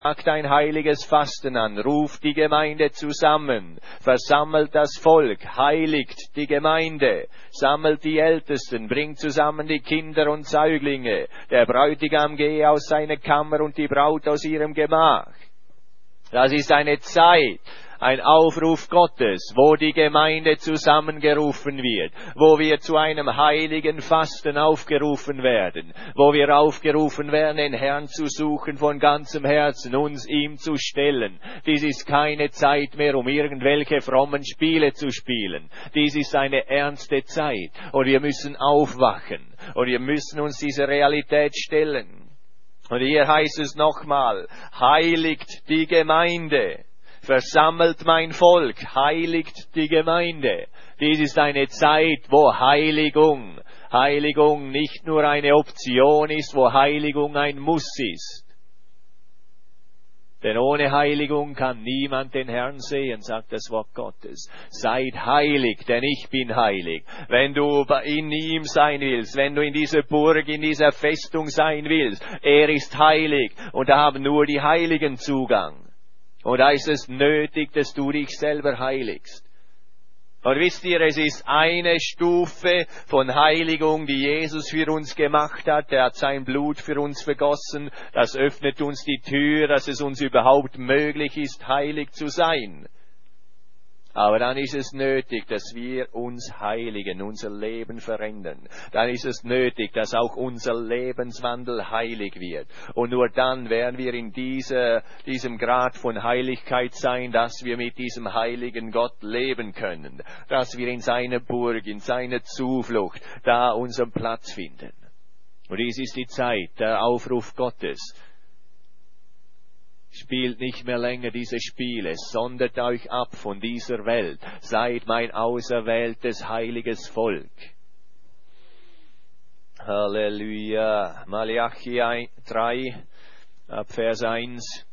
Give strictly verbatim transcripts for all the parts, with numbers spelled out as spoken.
sagt ein heiliges Fasten an, ruft die Gemeinde zusammen, versammelt das Volk, heiligt die Gemeinde, sammelt die Ältesten, bringt zusammen die Kinder und Säuglinge, der Bräutigam gehe aus seiner Kammer und die Braut aus ihrem Gemach. Das ist eine Zeit, ein Aufruf Gottes, wo die Gemeinde zusammengerufen wird, wo wir zu einem heiligen Fasten aufgerufen werden, wo wir aufgerufen werden, den Herrn zu suchen von ganzem Herzen, uns ihm zu stellen. Dies ist keine Zeit mehr, um irgendwelche frommen Spiele zu spielen. Dies ist eine ernste Zeit und wir müssen aufwachen und wir müssen uns dieser Realität stellen. Und hier heißt es nochmal, heiligt die Gemeinde. Versammelt mein Volk, heiligt die Gemeinde. Dies ist eine Zeit, wo Heiligung, Heiligung nicht nur eine Option ist, wo Heiligung ein Muss ist. Denn ohne Heiligung kann niemand den Herrn sehen, sagt das Wort Gottes. Seid heilig, denn ich bin heilig. Wenn du in ihm sein willst, wenn du in dieser Burg, in dieser Festung sein willst, er ist heilig und da haben nur die Heiligen Zugang. Und da ist es nötig, dass du dich selber heiligst. Und wisst ihr, es ist eine Stufe von Heiligung, die Jesus für uns gemacht hat. Er hat sein Blut für uns vergossen. Das öffnet uns die Tür, dass es uns überhaupt möglich ist, heilig zu sein. Aber dann ist es nötig, dass wir uns heiligen, unser Leben verändern. Dann ist es nötig, dass auch unser Lebenswandel heilig wird. Und nur dann werden wir in dieser, diesem Grad von Heiligkeit sein, dass wir mit diesem heiligen Gott leben können. Dass wir in seiner Burg, in seiner Zuflucht, da unseren Platz finden. Und dies ist die Zeit, der Aufruf Gottes. Spielt nicht mehr länger diese Spiele, sondert euch ab von dieser Welt, seid mein auserwähltes, heiliges Volk. Halleluja. Malachi drei, ab Vers eins.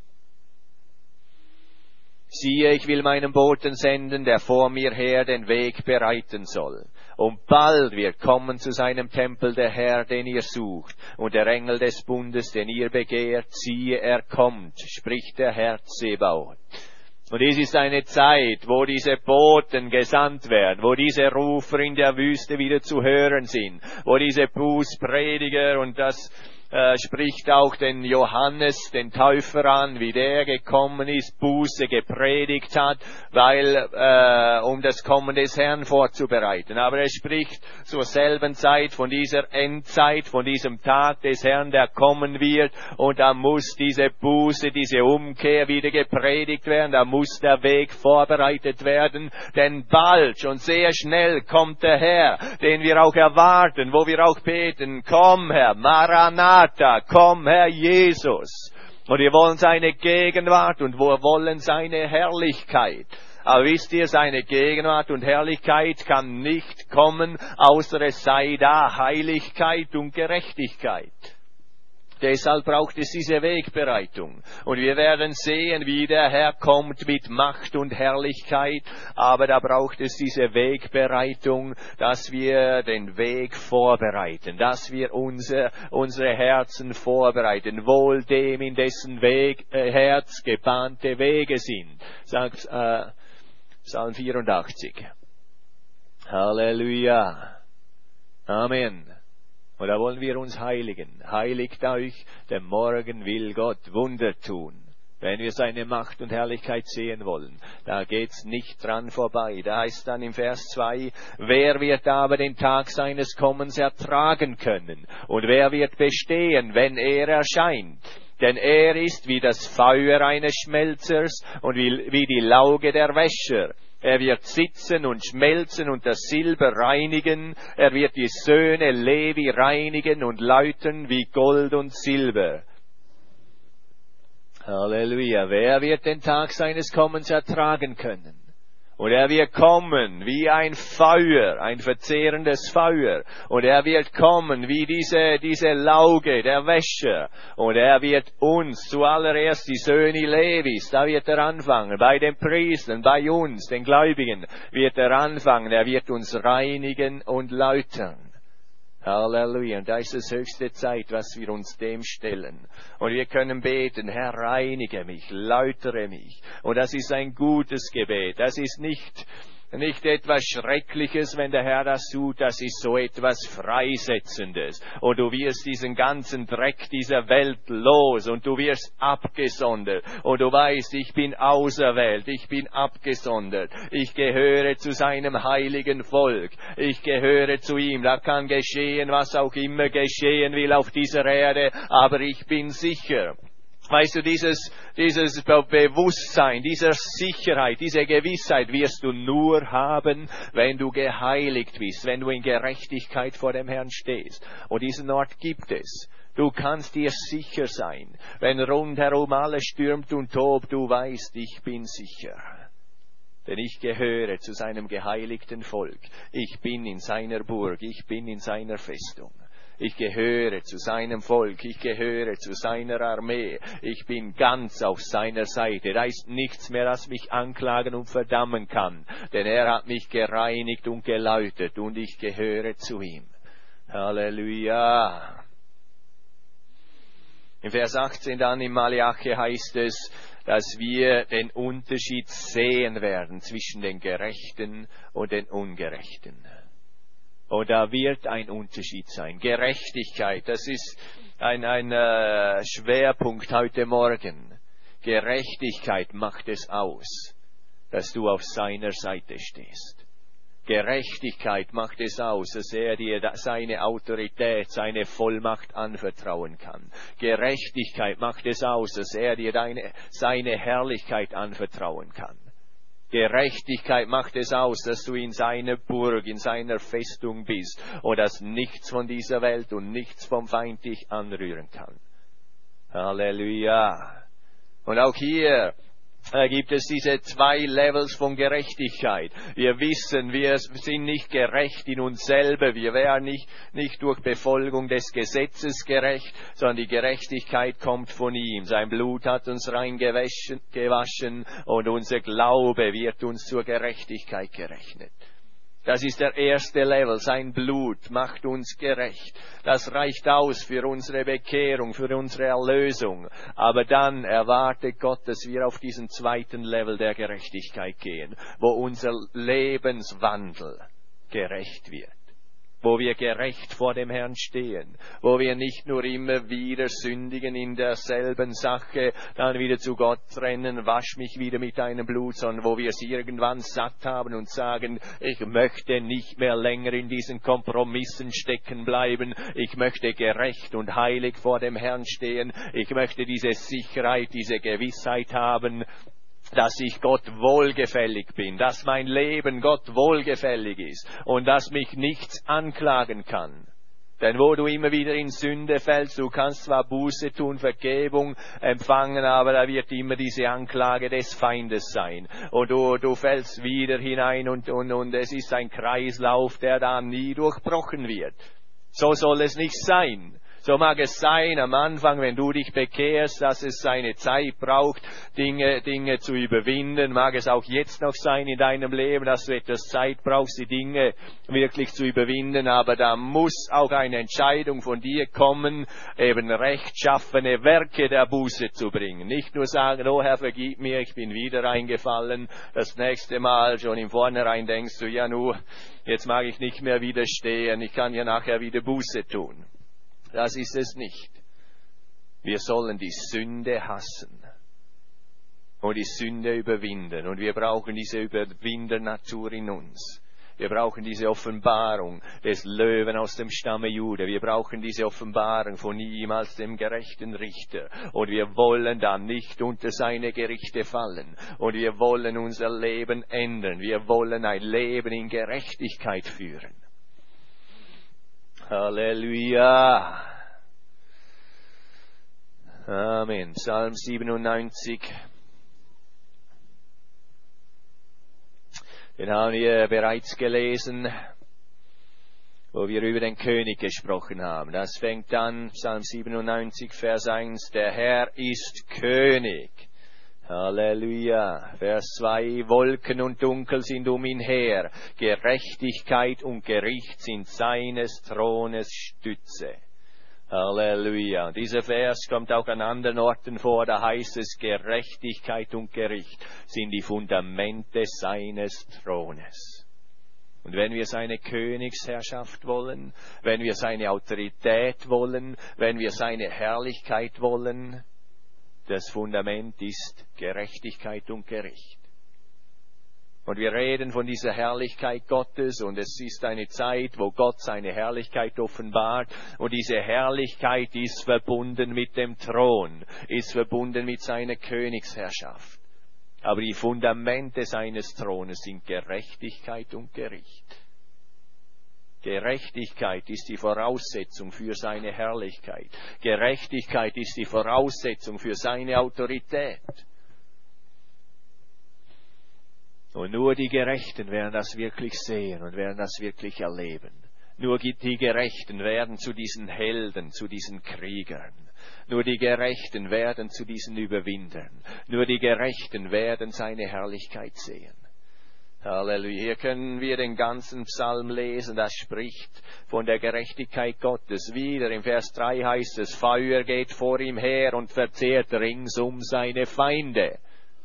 Siehe, ich will meinen Boten senden, der vor mir her den Weg bereiten soll. Und bald wird kommen zu seinem Tempel der Herr, den ihr sucht, und der Engel des Bundes, den ihr begehrt, siehe, er kommt, spricht der Herr Zebaoth. Und dies ist eine Zeit, wo diese Boten gesandt werden, wo diese Rufer in der Wüste wieder zu hören sind, wo diese Bußprediger, und das äh, spricht auch den Johannes, den Täufer an, wie der gekommen ist, Buße gepredigt hat, weil äh, um das Kommen des Herrn vorzubereiten. Aber er spricht zur selben Zeit von dieser Endzeit, von diesem Tag des Herrn, der kommen wird, und da muss diese Buße, diese Umkehr wieder gepredigt werden, da muss der Weg vorbereitet werden, denn bald, schon sehr schnell, kommt der Herr, den wir auch erwarten, wo wir auch beten, komm Herr, Maranatha, komm Herr Jesus. Und wir wollen seine Gegenwart und wir wollen seine Herrlichkeit. Aber wisst ihr, seine Gegenwart und Herrlichkeit kann nicht kommen, außer es sei da Heiligkeit und Gerechtigkeit. Deshalb braucht es diese Wegbereitung. Und wir werden sehen, wie der Herr kommt mit Macht und Herrlichkeit. Aber da braucht es diese Wegbereitung, dass wir den Weg vorbereiten, dass wir unser, unsere Herzen vorbereiten. Wohl dem, in dessen Weg, äh, Herz gebahnte Wege sind, sagt äh, Psalm vierundachtzig. Halleluja. Amen. Und da wollen wir uns heiligen. Heiligt euch, denn morgen will Gott Wunder tun. Wenn wir seine Macht und Herrlichkeit sehen wollen, da geht's nicht dran vorbei. Da heißt dann im Vers zwei, wer wird aber den Tag seines Kommens ertragen können? Und wer wird bestehen, wenn er erscheint? Denn er ist wie das Feuer eines Schmelzers und wie, wie die Lauge der Wäscher. Er wird sitzen und schmelzen und das Silber reinigen. Er wird die Söhne Levi reinigen und läuten wie Gold und Silber. Halleluja. Wer wird den Tag seines Kommens ertragen können? Und er wird kommen wie ein Feuer, ein verzehrendes Feuer. Und er wird kommen wie diese, diese Lauge der Wäscher. Und er wird uns, zuallererst die Söhne Levis, da wird er anfangen, bei den Priestern, bei uns, den Gläubigen, wird er anfangen. Er wird uns reinigen und läutern. Halleluja. Und da ist es höchste Zeit, was wir uns dem stellen. Und wir können beten, Herr, reinige mich, läutere mich. Und das ist ein gutes Gebet. Das ist nicht, nicht etwas Schreckliches, wenn der Herr das tut. Das ist so etwas Freisetzendes. Und du wirst diesen ganzen Dreck dieser Welt los. Und du wirst abgesondert. Und du weißt, ich bin auserwählt. Ich bin abgesondert. Ich gehöre zu seinem heiligen Volk. Ich gehöre zu ihm. Da kann geschehen, was auch immer geschehen will auf dieser Erde. Aber ich bin sicher. Weißt du, dieses, dieses Bewusstsein, diese Sicherheit, diese Gewissheit wirst du nur haben, wenn du geheiligt bist, wenn du in Gerechtigkeit vor dem Herrn stehst. Und diesen Ort gibt es. Du kannst dir sicher sein. Wenn rundherum alles stürmt und tobt, du weißt, ich bin sicher. Denn ich gehöre zu seinem geheiligten Volk. Ich bin in seiner Burg, ich bin in seiner Festung. Ich gehöre zu seinem Volk, ich gehöre zu seiner Armee, ich bin ganz auf seiner Seite. Da ist nichts mehr, das mich anklagen und verdammen kann, denn er hat mich gereinigt und geläutert und ich gehöre zu ihm. Halleluja. In Vers achtzehn dann im Malachi heißt es, dass wir den Unterschied sehen werden zwischen den Gerechten und den Ungerechten. Und da wird ein Unterschied sein. Gerechtigkeit, das ist ein, ein äh, Schwerpunkt heute Morgen. Gerechtigkeit macht es aus, dass du auf seiner Seite stehst. Gerechtigkeit macht es aus, dass er dir seine Autorität, seine Vollmacht anvertrauen kann. Gerechtigkeit macht es aus, dass er dir deine, seine Herrlichkeit anvertrauen kann. Gerechtigkeit macht es aus, dass du in seiner Burg, in seiner Festung bist und dass nichts von dieser Welt und nichts vom Feind dich anrühren kann. Halleluja. Und auch hier äh, gibt es diese zwei Levels von Gerechtigkeit. Wir wissen, wir sind nicht gerecht in uns selber. Wir wären nicht, nicht durch Befolgung des Gesetzes gerecht, sondern die Gerechtigkeit kommt von ihm. Sein Blut hat uns rein gewaschen, gewaschen und unser Glaube wird uns zur Gerechtigkeit gerechnet. Das ist der erste Level. Sein Blut macht uns gerecht. Das reicht aus für unsere Bekehrung, für unsere Erlösung. Aber dann erwartet Gott, dass wir auf diesen zweiten Level der Gerechtigkeit gehen, wo unser Lebenswandel gerecht wird. Wo wir gerecht vor dem Herrn stehen, wo wir nicht nur immer wieder sündigen in derselben Sache, dann wieder zu Gott rennen, wasch mich wieder mit deinem Blut, sondern wo wir es irgendwann satt haben und sagen, ich möchte nicht mehr länger in diesen Kompromissen stecken bleiben, ich möchte gerecht und heilig vor dem Herrn stehen, ich möchte diese Sicherheit, diese Gewissheit haben, dass ich Gott wohlgefällig bin, dass mein Leben Gott wohlgefällig ist und dass mich nichts anklagen kann. Denn wo du immer wieder in Sünde fällst, du kannst zwar Buße tun, Vergebung empfangen, aber da wird immer diese Anklage des Feindes sein. Und du, du fällst wieder hinein und, und, und es ist ein Kreislauf, der da nie durchbrochen wird. So soll es nicht sein. So mag es sein am Anfang, wenn du dich bekehrst, dass es seine Zeit braucht, Dinge, Dinge zu überwinden. Mag es auch jetzt noch sein in deinem Leben, dass du etwas Zeit brauchst, die Dinge wirklich zu überwinden. Aber da muss auch eine Entscheidung von dir kommen, eben rechtschaffene Werke der Buße zu bringen. Nicht nur sagen, oh Herr, vergib mir, ich bin wieder reingefallen. Das nächste Mal schon im Vornherein denkst du, ja nu, jetzt mag ich nicht mehr widerstehen, ich kann ja nachher wieder Buße tun. Das ist es nicht. Wir sollen die Sünde hassen und die Sünde überwinden. Und wir brauchen diese Überwindernatur in uns. Wir brauchen diese Offenbarung des Löwen aus dem Stamme Juda. Wir brauchen diese Offenbarung von ihm als dem gerechten Richter. Und wir wollen dann nicht unter seine Gerichte fallen. Und wir wollen unser Leben ändern. Wir wollen ein Leben in Gerechtigkeit führen. Halleluja. Amen. Psalm siebenundneunzig. Den haben wir bereits gelesen, wo wir über den König gesprochen haben. Das fängt an, Psalm siebenundneunzig, Vers eins. Der Herr ist König. Halleluja. Vers zwei. Wolken und Dunkel sind um ihn her. Gerechtigkeit und Gericht sind seines Thrones Stütze. Halleluja. Dieser Vers kommt auch an anderen Orten vor. Da heißt es, Gerechtigkeit und Gericht sind die Fundamente seines Thrones. Und wenn wir seine Königsherrschaft wollen, wenn wir seine Autorität wollen, wenn wir seine Herrlichkeit wollen, das Fundament ist Gerechtigkeit und Gericht. Und wir reden von dieser Herrlichkeit Gottes und es ist eine Zeit, wo Gott seine Herrlichkeit offenbart und diese Herrlichkeit ist verbunden mit dem Thron, ist verbunden mit seiner Königsherrschaft. Aber die Fundamente seines Thrones sind Gerechtigkeit und Gericht. Gerechtigkeit ist die Voraussetzung für seine Herrlichkeit. Gerechtigkeit ist die Voraussetzung für seine Autorität. Und nur die Gerechten werden das wirklich sehen und werden das wirklich erleben. Nur die Gerechten werden zu diesen Helden, zu diesen Kriegern. Nur die Gerechten werden zu diesen Überwindern. Nur die Gerechten werden seine Herrlichkeit sehen. Halleluja. Hier können wir den ganzen Psalm lesen, das spricht von der Gerechtigkeit Gottes. Wieder im Vers drei heißt es, Feuer geht vor ihm her und verzehrt ringsum seine Feinde.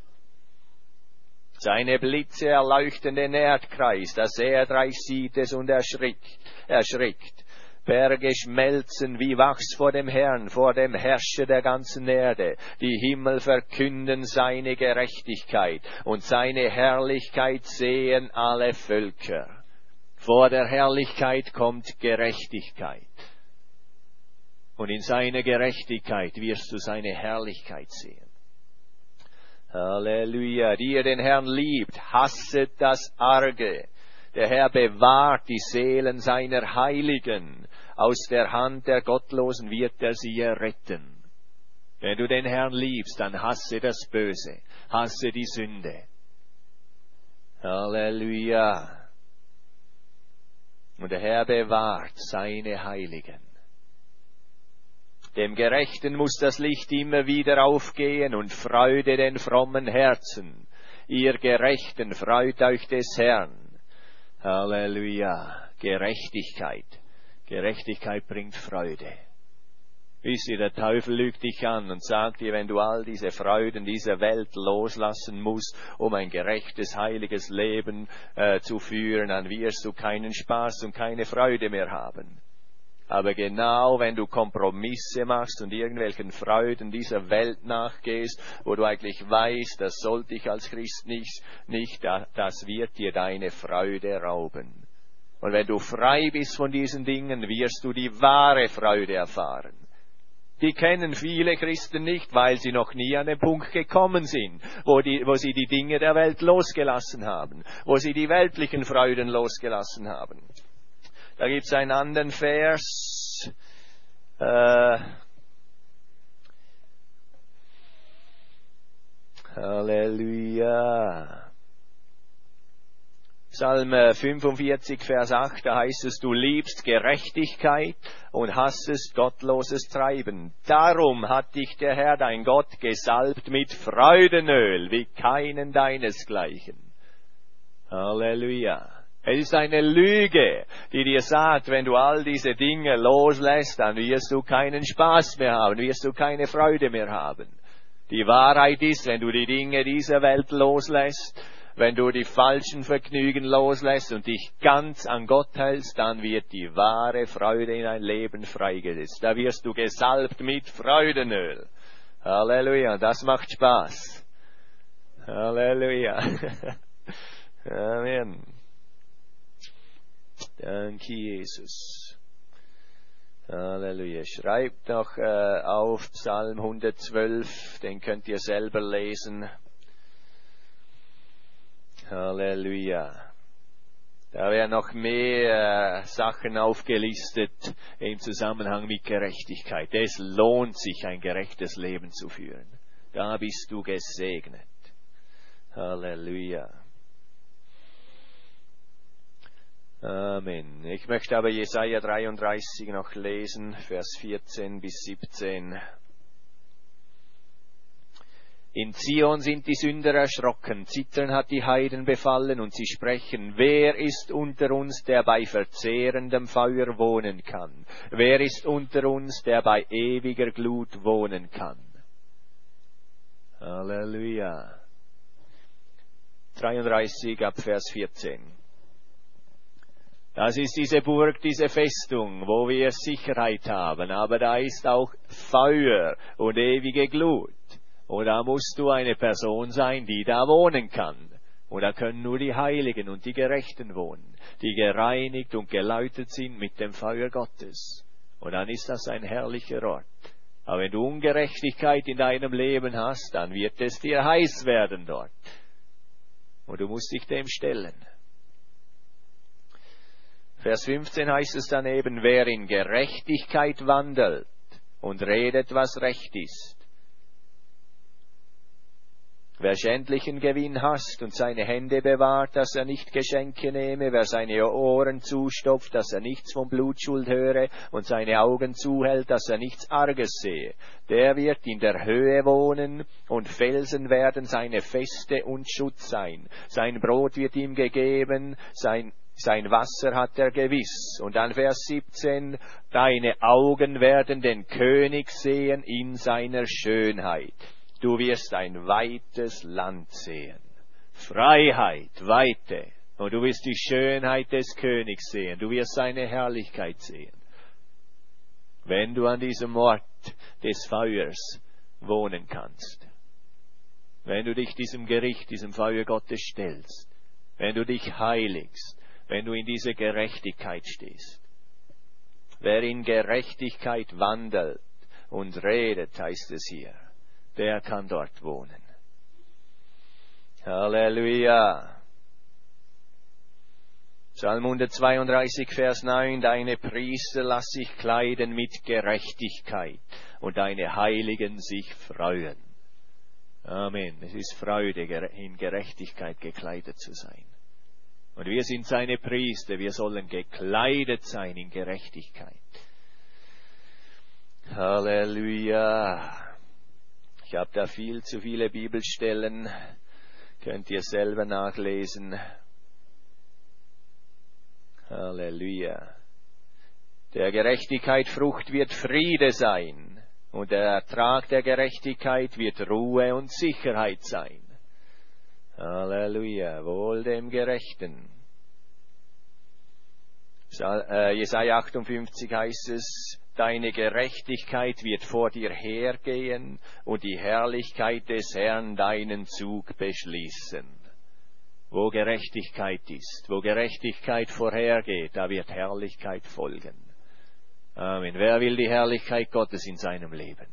Seine Blitze erleuchten den Erdkreis, das Erdreich sieht es und erschrickt. erschrickt. Berge schmelzen wie Wachs vor dem Herrn, vor dem Herrscher der ganzen Erde. Die Himmel verkünden seine Gerechtigkeit und seine Herrlichkeit sehen alle Völker. Vor der Herrlichkeit kommt Gerechtigkeit. Und in seiner Gerechtigkeit wirst du seine Herrlichkeit sehen. Halleluja. Die ihr den Herrn liebt, hasset das Arge. Der Herr bewahrt die Seelen seiner Heiligen. Aus der Hand der Gottlosen wird er sie erretten. Wenn du den Herrn liebst, dann hasse das Böse, hasse die Sünde. Halleluja. Und der Herr bewahrt seine Heiligen. Dem Gerechten muss das Licht immer wieder aufgehen und Freude den frommen Herzen. Ihr Gerechten, freut euch des Herrn. Halleluja. Gerechtigkeit. Gerechtigkeit bringt Freude. Wisst ihr, der Teufel lügt dich an und sagt dir, wenn du all diese Freuden dieser Welt loslassen musst, um ein gerechtes, heiliges Leben äh, zu führen, dann wirst du keinen Spaß und keine Freude mehr haben. Aber genau wenn du Kompromisse machst und irgendwelchen Freuden dieser Welt nachgehst, wo du eigentlich weißt, das sollte ich als Christ nicht, nicht, das wird dir deine Freude rauben. Und wenn du frei bist von diesen Dingen, wirst du die wahre Freude erfahren. Die kennen viele Christen nicht, weil sie noch nie an den Punkt gekommen sind, wo, die, wo sie die Dinge der Welt losgelassen haben, wo sie die weltlichen Freuden losgelassen haben. Da gibt es einen anderen Vers. Äh, Halleluja. Psalm fünfundvierzig, Vers acht, da heißt es, du liebst Gerechtigkeit und hassest gottloses Treiben. Darum hat dich der Herr, dein Gott, gesalbt mit Freudenöl, wie keinen deinesgleichen. Halleluja. Es ist eine Lüge, die dir sagt, wenn du all diese Dinge loslässt, dann wirst du keinen Spaß mehr haben, wirst du keine Freude mehr haben. Die Wahrheit ist, wenn du die Dinge dieser Welt loslässt, wenn du die falschen Vergnügen loslässt und dich ganz an Gott hältst, dann wird die wahre Freude in dein Leben freigesetzt. Da wirst du gesalbt mit Freudenöl. Halleluja, das macht Spaß. Halleluja. Amen. Danke, Jesus. Halleluja. Schreibt noch äh, auf Psalm hundertzwölf, den könnt ihr selber lesen. Halleluja. Da werden noch mehr äh, Sachen aufgelistet im Zusammenhang mit Gerechtigkeit. Es lohnt sich, ein gerechtes Leben zu führen. Da bist du gesegnet. Halleluja. Amen. Ich möchte aber Jesaja dreiunddreißig noch lesen, Vers vierzehn bis siebzehn. In Zion sind die Sünder erschrocken, Zittern hat die Heiden befallen, und sie sprechen, wer ist unter uns, der bei verzehrendem Feuer wohnen kann? Wer ist unter uns, der bei ewiger Glut wohnen kann? Halleluja. dreiunddreißig ab Vers vierzehn. Das ist diese Burg, diese Festung, wo wir Sicherheit haben, aber da ist auch Feuer und ewige Glut. Und da musst du eine Person sein, die da wohnen kann. Und da können nur die Heiligen und die Gerechten wohnen, die gereinigt und geläutert sind mit dem Feuer Gottes. Und dann ist das ein herrlicher Ort. Aber wenn du Ungerechtigkeit in deinem Leben hast, dann wird es dir heiß werden dort. Und du musst dich dem stellen. Vers fünfzehn heißt es dann eben, wer in Gerechtigkeit wandelt und redet, was recht ist. Wer schändlichen Gewinn hasst und seine Hände bewahrt, dass er nicht Geschenke nehme, wer seine Ohren zustopft, dass er nichts von Blutschuld höre und seine Augen zuhält, dass er nichts Arges sehe, der wird in der Höhe wohnen und Felsen werden seine Feste und Schutz sein. Sein Brot wird ihm gegeben, sein Sein Wasser hat er gewiss. Und dann Vers siebzehn, deine Augen werden den König sehen in seiner Schönheit. Du wirst ein weites Land sehen. Freiheit, Weite. Und du wirst die Schönheit des Königs sehen. Du wirst seine Herrlichkeit sehen. Wenn du an diesem Ort des Feuers wohnen kannst. Wenn du dich diesem Gericht, diesem Feuer Gottes stellst. Wenn du dich heiligst. Wenn du in dieser Gerechtigkeit stehst. Wer in Gerechtigkeit wandelt und redet, heißt es hier, der kann dort wohnen. Halleluja. Psalm hundertzweiunddreißig, Vers neun, deine Priester lass sich kleiden mit Gerechtigkeit und deine Heiligen sich freuen. Amen. Es ist Freude, in Gerechtigkeit gekleidet zu sein. Und wir sind seine Priester, wir sollen gekleidet sein in Gerechtigkeit. Halleluja. Ich habe da viel zu viele Bibelstellen, könnt ihr selber nachlesen. Halleluja. Der Gerechtigkeit Frucht wird Friede sein und der Ertrag der Gerechtigkeit wird Ruhe und Sicherheit sein. Halleluja, wohl dem Gerechten. Jesaja achtundfünfzig heißt es, deine Gerechtigkeit wird vor dir hergehen und die Herrlichkeit des Herrn deinen Zug beschließen. Wo Gerechtigkeit ist, wo Gerechtigkeit vorhergeht, da wird Herrlichkeit folgen. Amen. Wer will die Herrlichkeit Gottes in seinem Leben?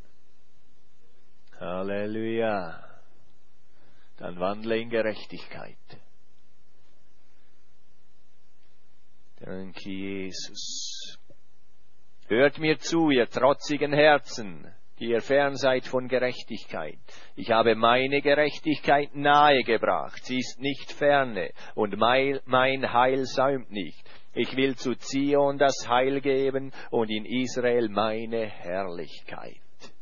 Halleluja. Dann wandle in Gerechtigkeit. Danke, Jesus. Hört mir zu, ihr trotzigen Herzen, die ihr fern seid von Gerechtigkeit. Ich habe meine Gerechtigkeit nahegebracht, sie ist nicht ferne, und mein, mein Heil säumt nicht. Ich will zu Zion das Heil geben und in Israel meine Herrlichkeit.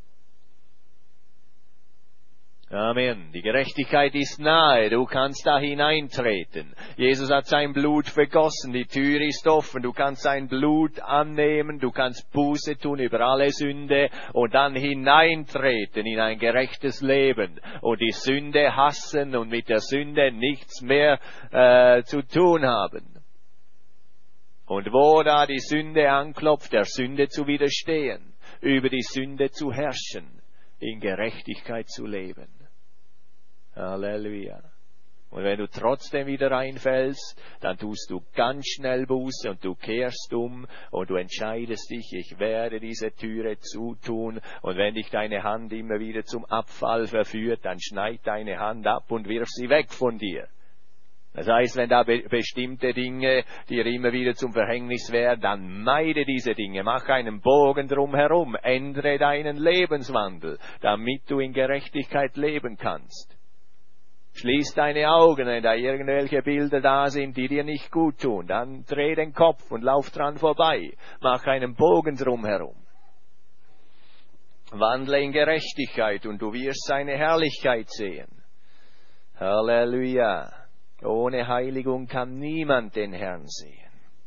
Amen. Die Gerechtigkeit ist nahe, du kannst da hineintreten. Jesus hat sein Blut vergossen, die Tür ist offen, du kannst sein Blut annehmen, du kannst Buße tun über alle Sünde und dann hineintreten in ein gerechtes Leben und die Sünde hassen und mit der Sünde nichts mehr äh, zu tun haben. Und wo da die Sünde anklopft, der Sünde zu widerstehen, über die Sünde zu herrschen, in Gerechtigkeit zu leben. Halleluja. Und wenn du trotzdem wieder reinfällst, dann tust du ganz schnell Buße und du kehrst um und du entscheidest dich, ich werde diese Türe zutun. Und wenn dich deine Hand immer wieder zum Abfall verführt, dann schneid deine Hand ab und wirf sie weg von dir. Das heißt, wenn da be- bestimmte Dinge dir immer wieder zum Verhängnis werden, dann meide diese Dinge, mach einen Bogen drum herum, ändere deinen Lebenswandel, damit du in Gerechtigkeit leben kannst. Schließ deine Augen, wenn da irgendwelche Bilder da sind, die dir nicht gut tun, dann dreh den Kopf und lauf dran vorbei, mach einen Bogen drum herum. Wandle in Gerechtigkeit und du wirst seine Herrlichkeit sehen. Halleluja. Ohne Heiligung kann niemand den Herrn sehen.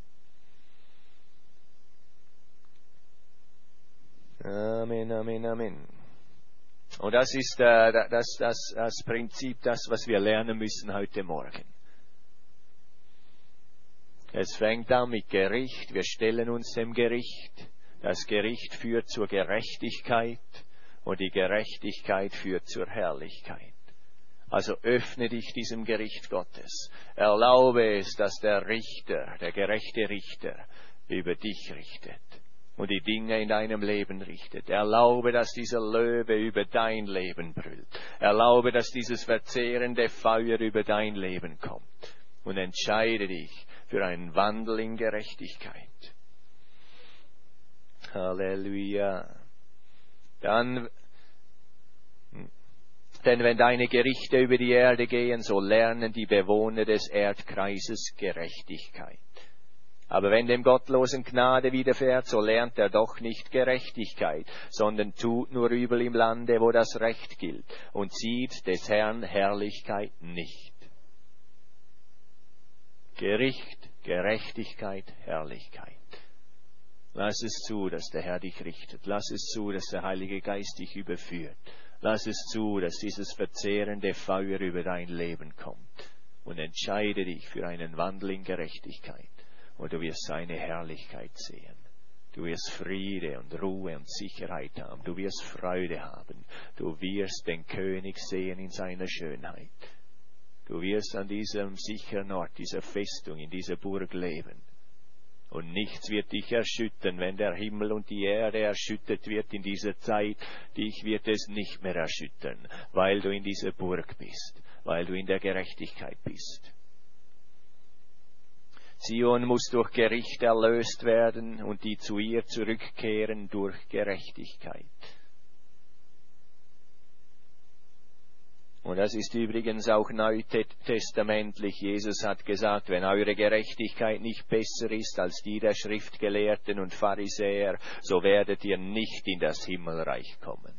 Amen, Amen, Amen. Und das ist äh, das, das, das Prinzip, das, was wir lernen müssen heute Morgen. Es fängt an mit Gericht. Wir stellen uns dem Gericht. Das Gericht führt zur Gerechtigkeit und die Gerechtigkeit führt zur Herrlichkeit. Also öffne dich diesem Gericht Gottes. Erlaube es, dass der Richter, der gerechte Richter, über dich richtet und die Dinge in deinem Leben richtet. Erlaube, dass dieser Löwe über dein Leben brüllt. Erlaube, dass dieses verzehrende Feuer über dein Leben kommt. Und entscheide dich für einen Wandel in Gerechtigkeit. Halleluja. Dann, denn wenn deine Gerichte über die Erde gehen, so lernen die Bewohner des Erdkreises Gerechtigkeit. Aber wenn dem Gottlosen Gnade widerfährt, so lernt er doch nicht Gerechtigkeit, sondern tut nur Übel im Lande, wo das Recht gilt, und sieht des Herrn Herrlichkeit nicht. Gericht, Gerechtigkeit, Herrlichkeit. Lass es zu, dass der Herr dich richtet. Lass es zu, dass der Heilige Geist dich überführt. Lass es zu, dass dieses verzehrende Feuer über dein Leben kommt. Und entscheide dich für einen Wandel in Gerechtigkeit. Und du wirst seine Herrlichkeit sehen. Du wirst Friede und Ruhe und Sicherheit haben. Du wirst Freude haben. Du wirst den König sehen in seiner Schönheit. Du wirst an diesem sicheren Ort, dieser Festung, in dieser Burg leben. Und nichts wird dich erschüttern, wenn der Himmel und die Erde erschüttert wird in dieser Zeit. Dich wird es nicht mehr erschüttern, weil du in dieser Burg bist, weil du in der Gerechtigkeit bist. Zion muss durch Gericht erlöst werden und die zu ihr zurückkehren durch Gerechtigkeit. Und das ist übrigens auch neutestamentlich. Jesus hat gesagt, wenn eure Gerechtigkeit nicht besser ist als die der Schriftgelehrten und Pharisäer, so werdet ihr nicht in das Himmelreich kommen.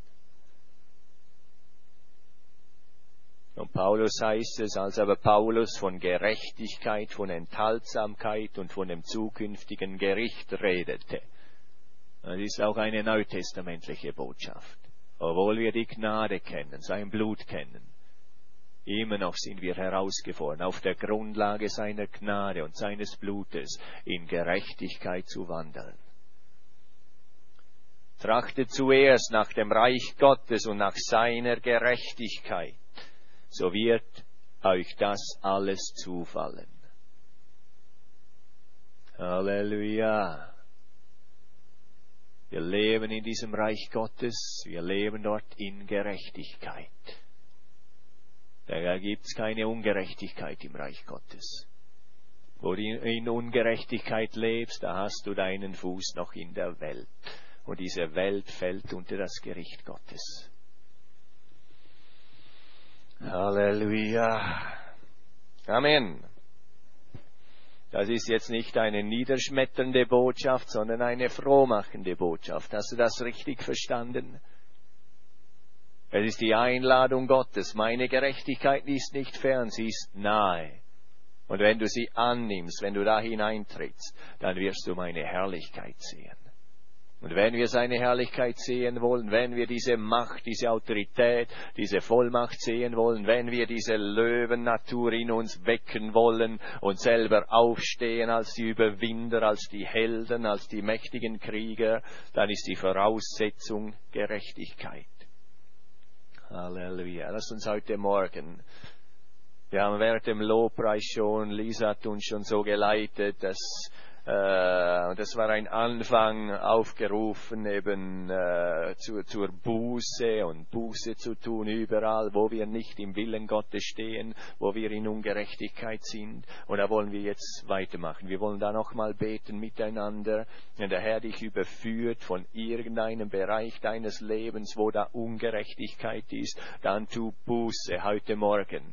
Und Paulus heißt es, als aber Paulus von Gerechtigkeit, von Enthaltsamkeit und von dem zukünftigen Gericht redete. Das ist auch eine neutestamentliche Botschaft. Obwohl wir die Gnade kennen, sein Blut kennen, immer noch sind wir herausgefordert, auf der Grundlage seiner Gnade und seines Blutes in Gerechtigkeit zu wandeln. Trachtet zuerst nach dem Reich Gottes und nach seiner Gerechtigkeit, so wird euch das alles zufallen. Halleluja. Wir leben in diesem Reich Gottes, wir leben dort in Gerechtigkeit. Da gibt es keine Ungerechtigkeit im Reich Gottes. Wo du in Ungerechtigkeit lebst, da hast du deinen Fuß noch in der Welt. Und diese Welt fällt unter das Gericht Gottes. Halleluja. Amen. Das ist jetzt nicht eine niederschmetternde Botschaft, sondern eine frohmachende Botschaft. Hast du das richtig verstanden? Es ist die Einladung Gottes. Meine Gerechtigkeit ist nicht fern, sie ist nahe. Und wenn du sie annimmst, wenn du da hineintrittst, dann wirst du meine Herrlichkeit sehen. Und wenn wir seine Herrlichkeit sehen wollen, wenn wir diese Macht, diese Autorität, diese Vollmacht sehen wollen, wenn wir diese Löwennatur in uns wecken wollen und selber aufstehen als die Überwinder, als die Helden, als die mächtigen Krieger, dann ist die Voraussetzung Gerechtigkeit. Halleluja. Lass uns heute Morgen, wir haben während dem Lobpreis schon, Lisa hat uns schon so geleitet, dass äh, das war ein Anfang aufgerufen eben äh, zu, zur Buße und Buße zu tun überall, wo wir nicht im Willen Gottes stehen, wo wir in Ungerechtigkeit sind. Und da wollen wir jetzt weitermachen. Wir wollen da nochmal beten miteinander. Wenn der Herr dich überführt von irgendeinem Bereich deines Lebens, wo da Ungerechtigkeit ist, dann tu Buße heute Morgen.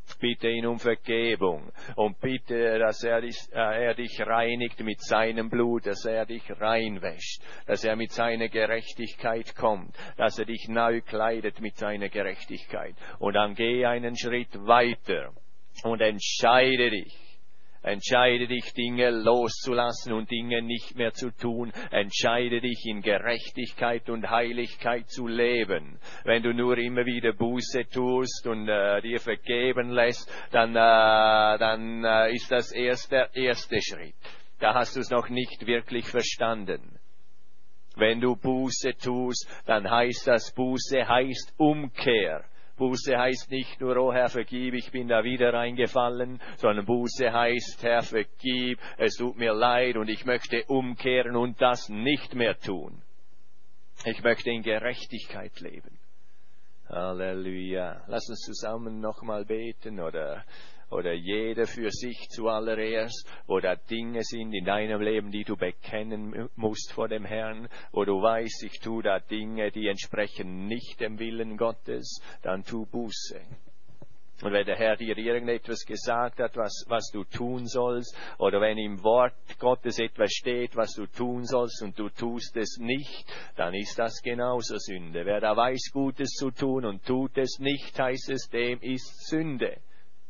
Bitte ihn um Vergebung und bitte, dass er dich, äh, er dich reinigt mit seinem Blut, dass er dich reinwäscht, dass er mit seiner Gerechtigkeit kommt, dass er dich neu kleidet mit seiner Gerechtigkeit. Und dann geh einen Schritt weiter und entscheide dich. Entscheide dich, Dinge loszulassen und Dinge nicht mehr zu tun. Entscheide dich, in Gerechtigkeit und Heiligkeit zu leben. Wenn du nur immer wieder Buße tust und äh, dir vergeben lässt, dann, äh, dann äh, ist das erst der erste Schritt. Da hast du es noch nicht wirklich verstanden. Wenn du Buße tust, dann heißt das, Buße heißt Umkehr. Buße heißt nicht nur, oh Herr, vergib, ich bin da wieder reingefallen, sondern Buße heißt, Herr, vergib, es tut mir leid und ich möchte umkehren und das nicht mehr tun. Ich möchte in Gerechtigkeit leben. Halleluja. Lass uns zusammen nochmal beten oder, oder jeder für sich zuallererst, wo da Dinge sind in deinem Leben, die du bekennen musst vor dem Herrn, wo du weißt, ich tue da Dinge, die entsprechen nicht dem Willen Gottes, dann tu Buße. Und wenn der Herr dir irgendetwas gesagt hat, was, was du tun sollst, oder wenn im Wort Gottes etwas steht, was du tun sollst, und du tust es nicht, dann ist das genauso Sünde. Wer da weiß, Gutes zu tun und tut es nicht, heißt es, dem ist Sünde.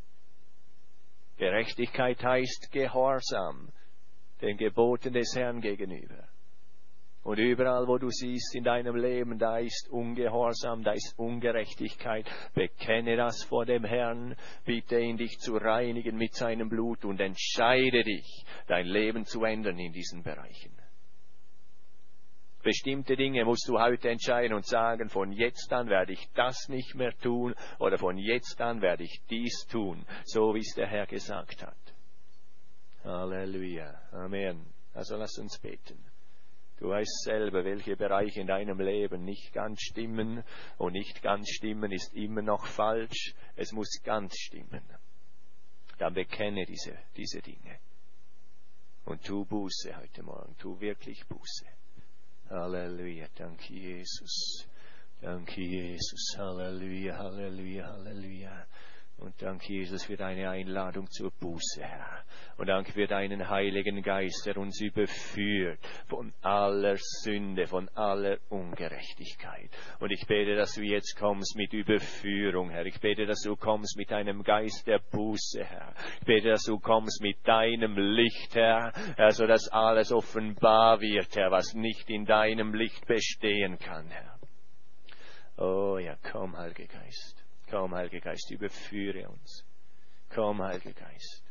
Gerechtigkeit heißt Gehorsam den Geboten des Herrn gegenüber. Und überall, wo du siehst in deinem Leben, da ist Ungehorsam, da ist Ungerechtigkeit, bekenne das vor dem Herrn, bitte ihn, dich zu reinigen mit seinem Blut und entscheide dich, dein Leben zu ändern in diesen Bereichen. Bestimmte Dinge musst du heute entscheiden und sagen, von jetzt an werde ich das nicht mehr tun oder von jetzt an werde ich dies tun, so wie es der Herr gesagt hat. Halleluja. Amen. Also lass uns beten. Du weißt selber, welche Bereiche in deinem Leben nicht ganz stimmen, und nicht ganz stimmen ist immer noch falsch. Es muss ganz stimmen. Dann bekenne diese, diese Dinge. Und tu Buße heute Morgen. Tu wirklich Buße. Halleluja. Danke, Jesus. Danke, Jesus. Halleluja, Halleluja, Halleluja. Und danke, Jesus, für deine Einladung zur Buße, Herr. Und danke für deinen Heiligen Geist, der uns überführt von aller Sünde, von aller Ungerechtigkeit. Und ich bete, dass du jetzt kommst mit Überführung, Herr. Ich bete, dass du kommst mit einem Geist der Buße, Herr. Ich bete, dass du kommst mit deinem Licht, Herr, Herr, so dass alles offenbar wird, Herr, was nicht in deinem Licht bestehen kann, Herr. Oh ja, komm, Heiliger Geist. Komm, Heiliger Geist, überführe uns. Komm, Heiliger Geist.